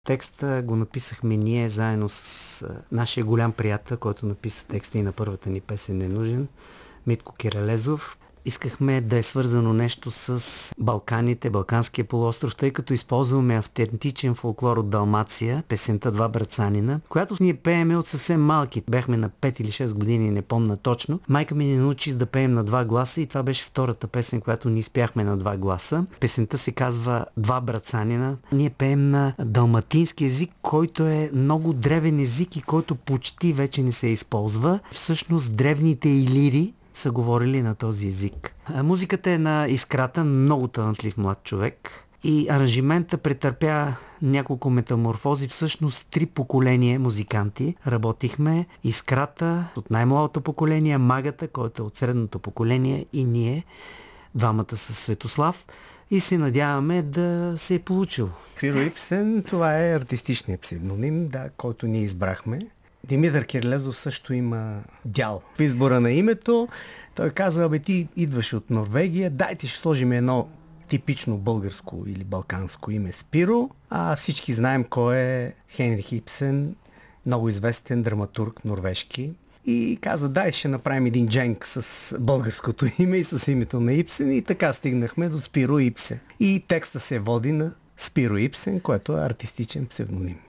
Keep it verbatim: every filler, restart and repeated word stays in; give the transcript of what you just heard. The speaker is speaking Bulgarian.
Текста го написахме ние заедно с нашия голям приятел, който написа текста и на първата ни песен "Не нужен", Митко Киралезов. Искахме да е свързано нещо с Балканите, Балканския полуостров, тъй като използваме автентичен фолклор от Далмация, песента "Два брацанина", която ние пееме от съвсем малки. Бяхме на пет или шест години, не помня точно. Майка ми ни научи да пеем на два гласа и това беше втората песен, която ние изпяхме на два гласа. Песента се казва "Два брацанина". Ние пеем на далматински език, който е много древен език и който почти вече не се използва. Всъщност древните илири са говорили на този език. Музиката е на Искрата, много талантлив млад човек, и аранжимента претърпя няколко метаморфози. Всъщност три поколения музиканти работихме. Искрата от най-младото поколение, Магата, който е от средното поколение, и ние, двамата с Светослав, и се надяваме да се е получил. Спиро Ипсен, това е артистичният псевдоним, да, който ние избрахме. Димитър Киралезов също има дял в избора на името. Той каза: "Абе, ти идваш от Норвегия, дайте ще сложим едно типично българско или балканско име Спиро." А всички знаем кой е Хенрих Ипсен, много известен драматург норвежки. И каза: "Дай ще направим един дженк с българското име и с името на Ипсен", и така стигнахме до Спиро Ипсен. И текста се води на Спиро Ипсен, което е артистичен псевдоним.